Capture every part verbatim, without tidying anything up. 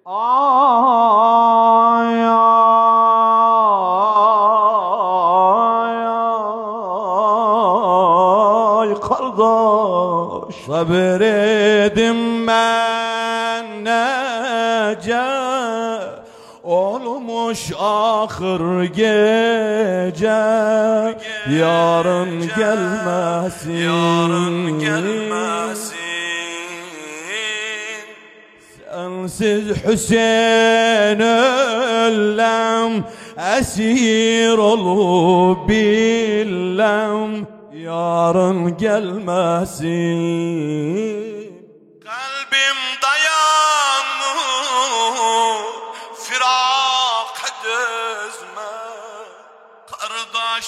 Ay ay ay kardeş, sabredim ben nece olmuş ahır gece, yarın gelmesin, yarın gelmesin. Sensiz Hüseyin ölem, esir olup billem, yarın gelmesin. Kalbim dayanmıyor, firak düzme, kardeş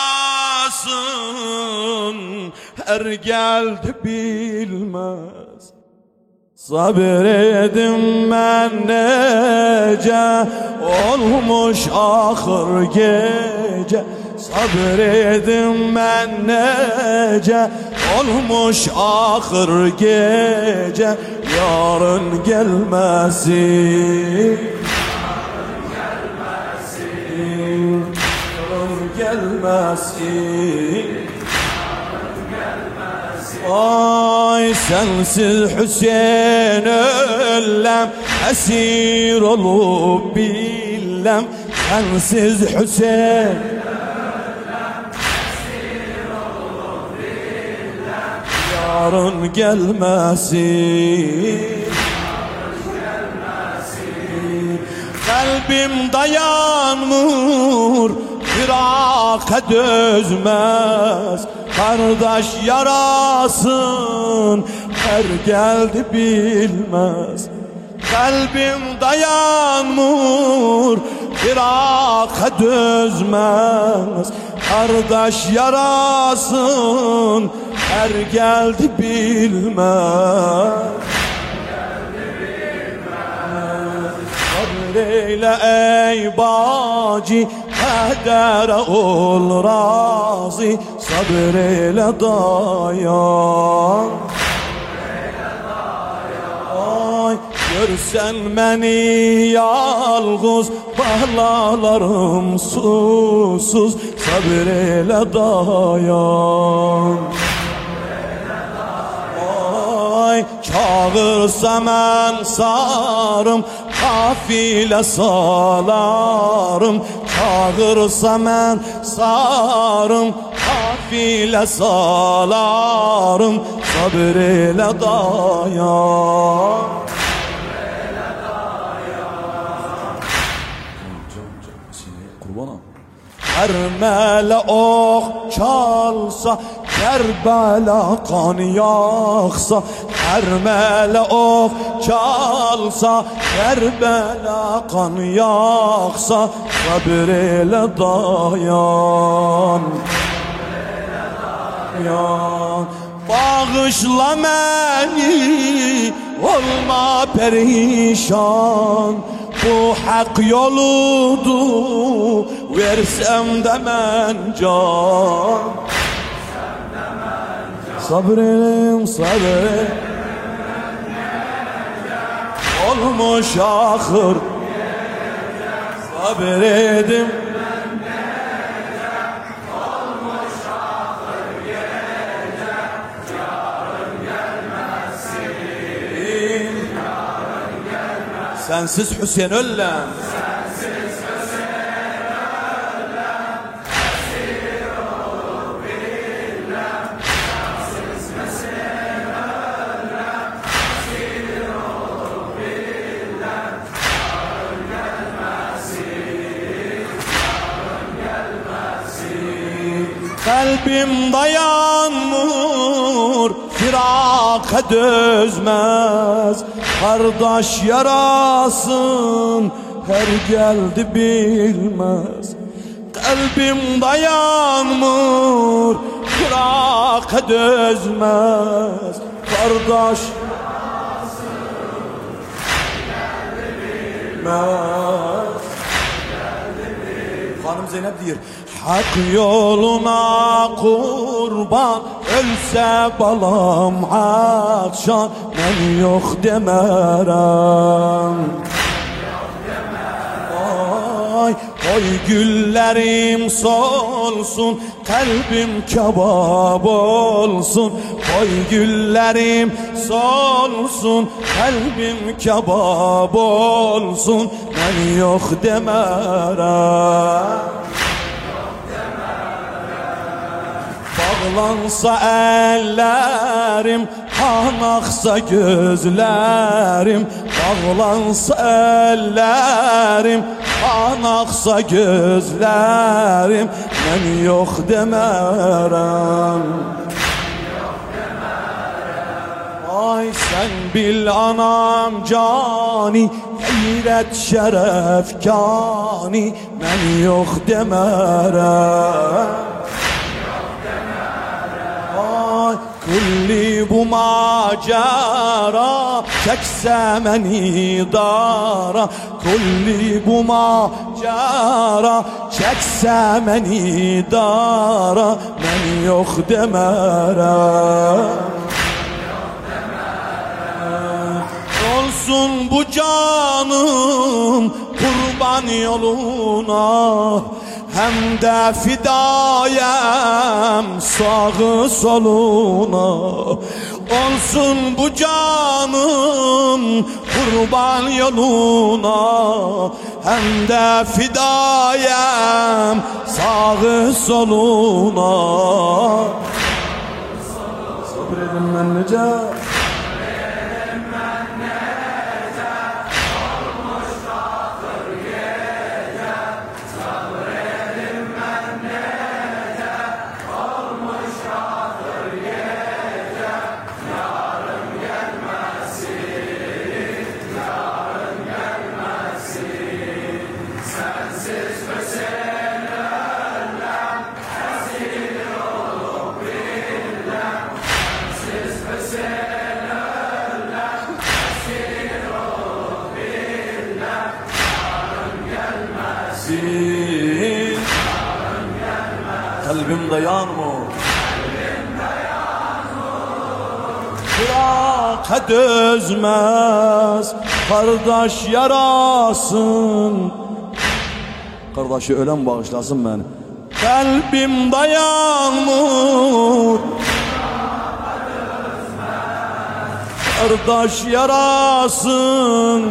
yarasın, her geldi bilmez. Sabredim ben nece olmuş ahır gece, sabredim ben nece olmuş ahır gece, yarın gelmesin, yarın gelmesin. Ay sensiz Hüseyin ölem, esir olup billem, sensiz Hüseyin ölem, esir olup billem, yarın gelmesin, yarın gelmesin. Kalbim dayanmıyor, firaka dözmez, kardeş yarasın, her geldi bilmez. Kalbim dayanmıyor, firaka dözmez, kardeş yarasın, her geldi bilmez. Sabreyle ey bacı, kadere ol razı, sabreyle dayan. Ay görsen beni yalnız, bağlarım susuz, sabreyle dayan. Ay çağırsa ben sarım, kafile salarım, çağırsa ben sarım, kafile salarım, sabreyle dayan. Ermele ok çalsa, Kerbela kan yaksa, Ermele ok çalsa, Kerbela kan yaksa, sabreyle dayan, dayan. Bağışla beni, olma perişan, bu hak yoludur, versem de ben can. Sabrelim sabrelim, olmuş ahır, sabredim olmuş ahır gece, yarın gelmesin, yarın gelmesin. Sensiz Hüseyin ölem, kalbim dayanmıyor, firaka dözmez, kardeş yarasın, her geldi bilmez. Kalbim dayanmıyor, firaka dözmez, kardeş yarasın, her geldi bilmez. Hanım Zeynep diyor, hak yoluna kurban, ölse balam akşam, ben yok demerem. Oy güllerim solsun, kalbim kebap olsun. Oy güllerim solsun, kalbim kebap olsun. Ben yok demerem. Bağlansa ellerim, kan aksa gözlerim. Bağlansa ellerim, kan aksa gözlerim. Ben yok demerem. Ay sen bil anam cani, gayret şeref kani. Ben yok demerem. Kulli bu macera çekse beni dara. Kulli bu macera çekse beni dara. Ben yok demerem. Olsun bu canım kurban yoluna, hem de fidayem sağı soluna. Olsun bu canım kurban yoluna, hem de fidayem sağı soluna. Sabredin ben nece kalbim dayanmıyor. Bırak dözmez kardeş yarasın. Kardeşi ölen bağışlasın beni. Kalbim dayanmıyor. Kardeş yarasın.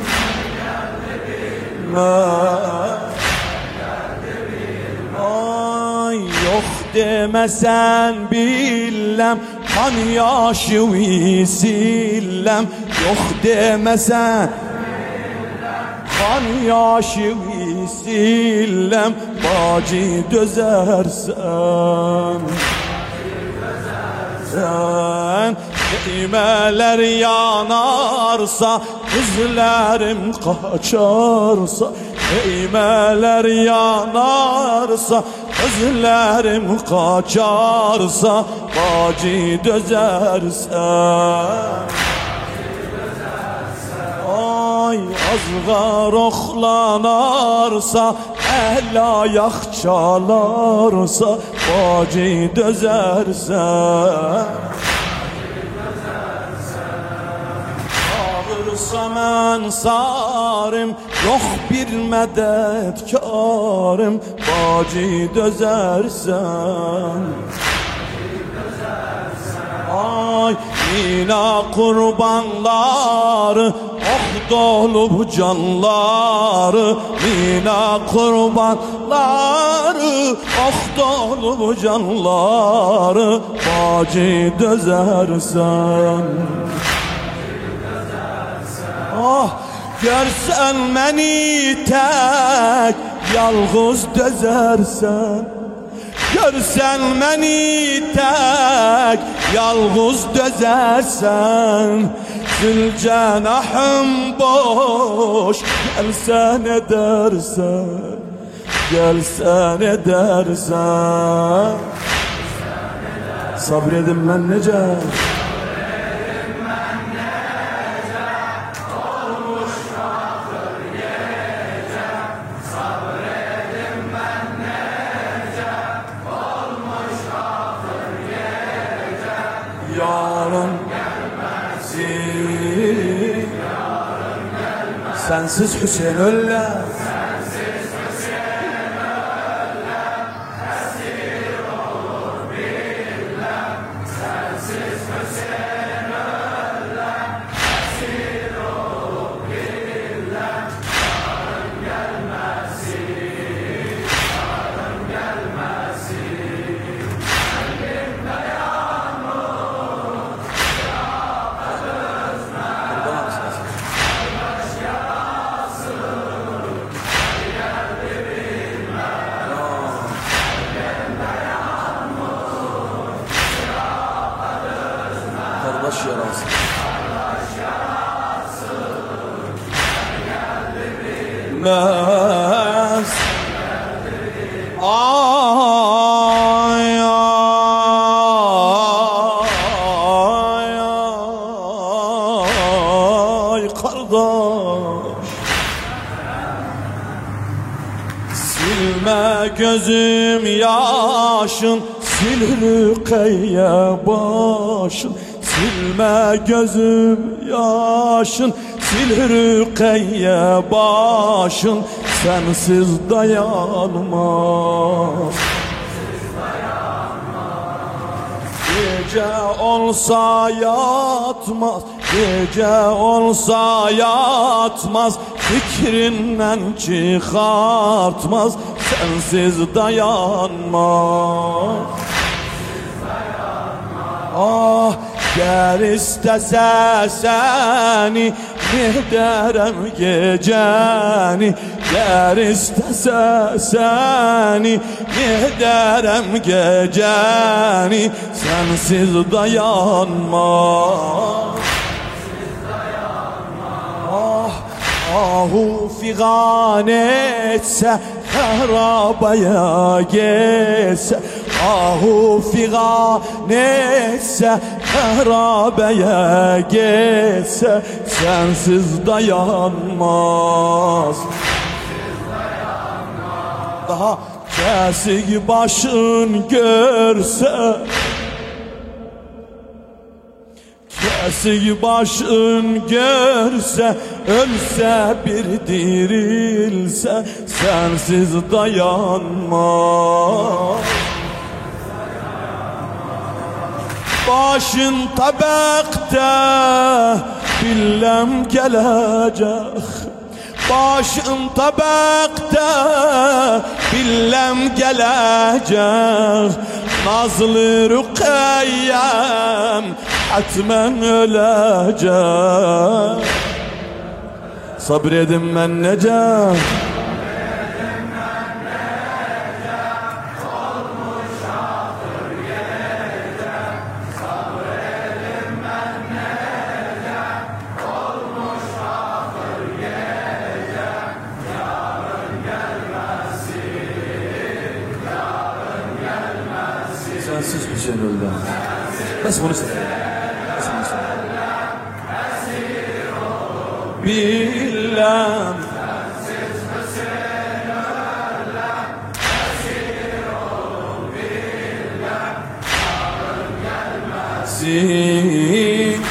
Ay yok demesen billem, kan yaşı visillem. Yok demesen kan yaşı visillem. Bacı dözersen sen, kelimeler yanarsa, gözlerim kaçarsa. Kelimeler yanarsa, gözlerim kaçarsa. Bacı dözersen ay azgar oklanarsa, el ayak çalarsa. Bacı dözersen ağırsa men sarim, yok bir medetkarım. Bacı dözersen ay yine kurbanları, ok dolu bu canları. Yine kurbanları, ok dolu bu canları. Bacı dözersen ah görsen beni tek yalğız dözersen. Görsen beni tek yalğız dözersen. Zülcenahım boş gelsen edersen. Gelsen edersen. Sabredin ben nece. Yarın gelmezsin, sensiz Hüseyin öller, sensiz Hüseyin bilmez. Ay ay ay ay kardeş, silme gözüm yaşın, sil Rükeyye başın. Silme gözüm yaşın, sil Rükeyye başın. Sensiz dayanmaz. Gece olsa yatmaz, gece olsa yatmaz, fikrinden çıkartmaz. Sensiz dayanmaz. Ah, ger istese seni mehderem geceni, ger istese seni mehderem geceni. Sensiz dayanmaz. Ah, ahu figan etse, harabaya geçse, ahu figan etse, harabeye geçse. Sensiz dayanmaz. Daha kesik başın görse, kesik başın görse, ölse bir dirilse. Sensiz dayanmaz. Başın tabakta billem gelecek, başın tabakta billem gelecek. Nazlı Rükeyyem hatmen ölecek. Sabredin ben necem, sensiz Hüseyin öldü. Nasıl bunu söyle? Nasıl bunu söyle? Bilmem. Sensiz Hüseyin öldü. Esir ol bilmem. Yarın gelmesin.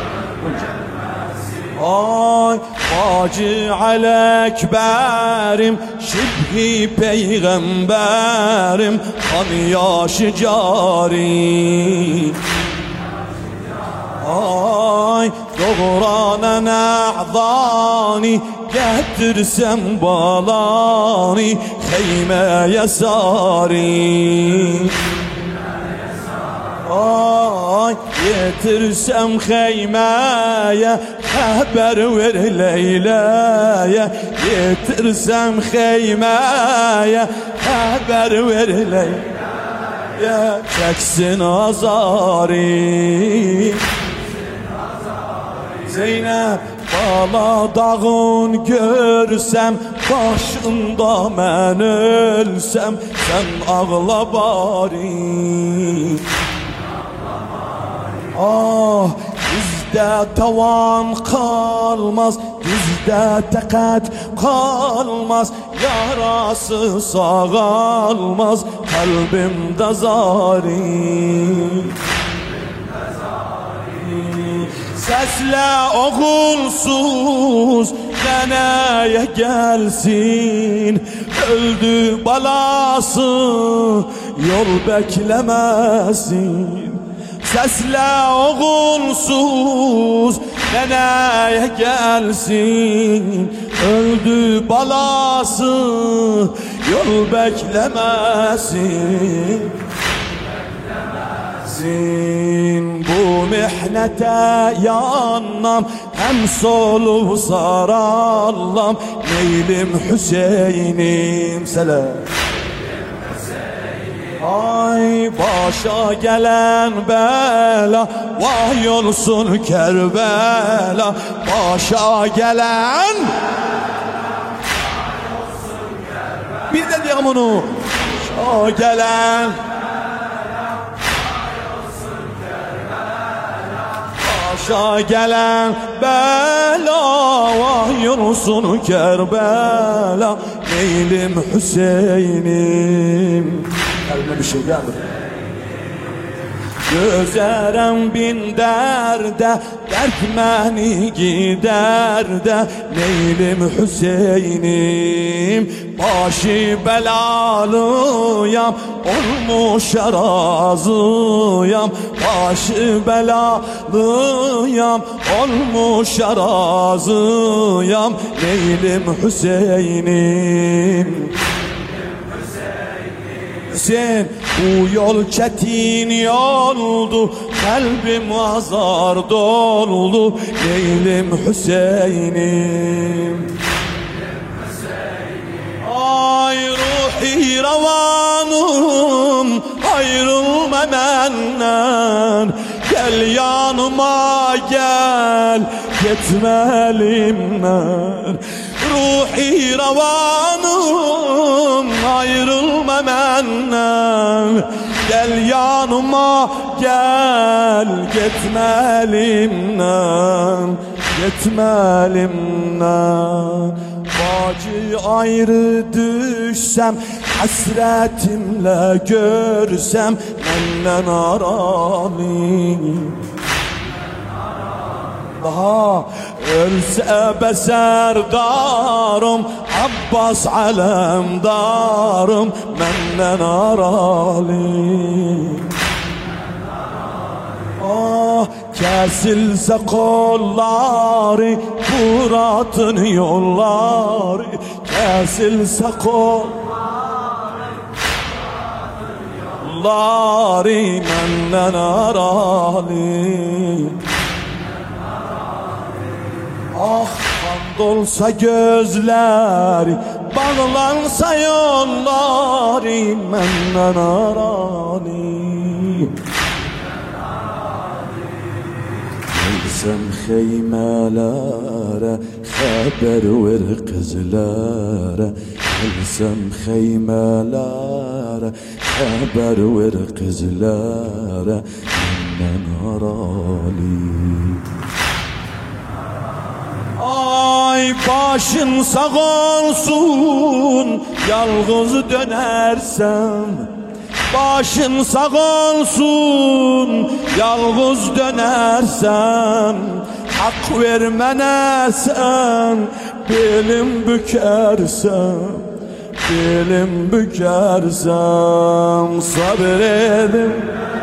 Ay Hacı Alekberim, şibhi peygamberim, kan yaşı cari. Ay doğranan a'zani, getirsem balani, heymeye sari. Ay getirsem heymeye, haber ver Leyla'ya. Getirsem heymeye, haber ver Leyla'ya. Çeksin azari. Zeynep bala dağın görsem, başında ben ölsem. Sen ağla bari. Ah, bizde tavan kalmaz, bizde takat kalmaz. Yarası sağalmaz, kalbimde zari. Sesle oğulsuz neneye gelsin, öldü balası yol beklemesin. Sesle oğulsuz neneye gelsin, öldü balası yol beklemesin. Bu mihnete yanam, hem solu sarallam. Neylim Hüseyin'im selam. Ay başa gelen bela, vay olsun Kerbela. Başa gelen Bir de diyem onu. Şa gelen Başa gelen bela, vah yorulsun Kerbela. Neylim Hüseyin'im. Kalbime bir şey geldi. Gözerem bin derde, dert beni gider de. Neylim Hüseyin'im, başı belalıyam, olmuş razıyam. Başı belalıyam, olmuş razıyam. Neylim Hüseyin'im. Sen bu yol çetin yoldu, kalbim azar doldu. Neylim Hüseyin'im. Ay ruhi ravanım, ayrılma benden. Gel yanıma gel, gitme elimden. Ruhi ravanım, ayrılma benden. Gel yanıma gel, gitme elimden. Gitme elimden. Bacı ayrı düşsem, hasretimle görsem, menden aranım. Daha ölse beserdarım, Abbas alemdarım, menden aralı. Ah kesilse kolları, Fırat'ın yolları. Kesilse kolları, menden aralı. Ah kan dolsa gözleri, bağlansa yolları, menden aralı. Gelsem heymelere, haber ver kızlara. Gelsem heymelere, haber ver kızlara, menden aralı. Ay başın sağ olsun, yalnız dönersem. Başın sağ olsun, yalnız dönersem. Hak vermene sen, belim bükersem. Belim bükersem, sabredin.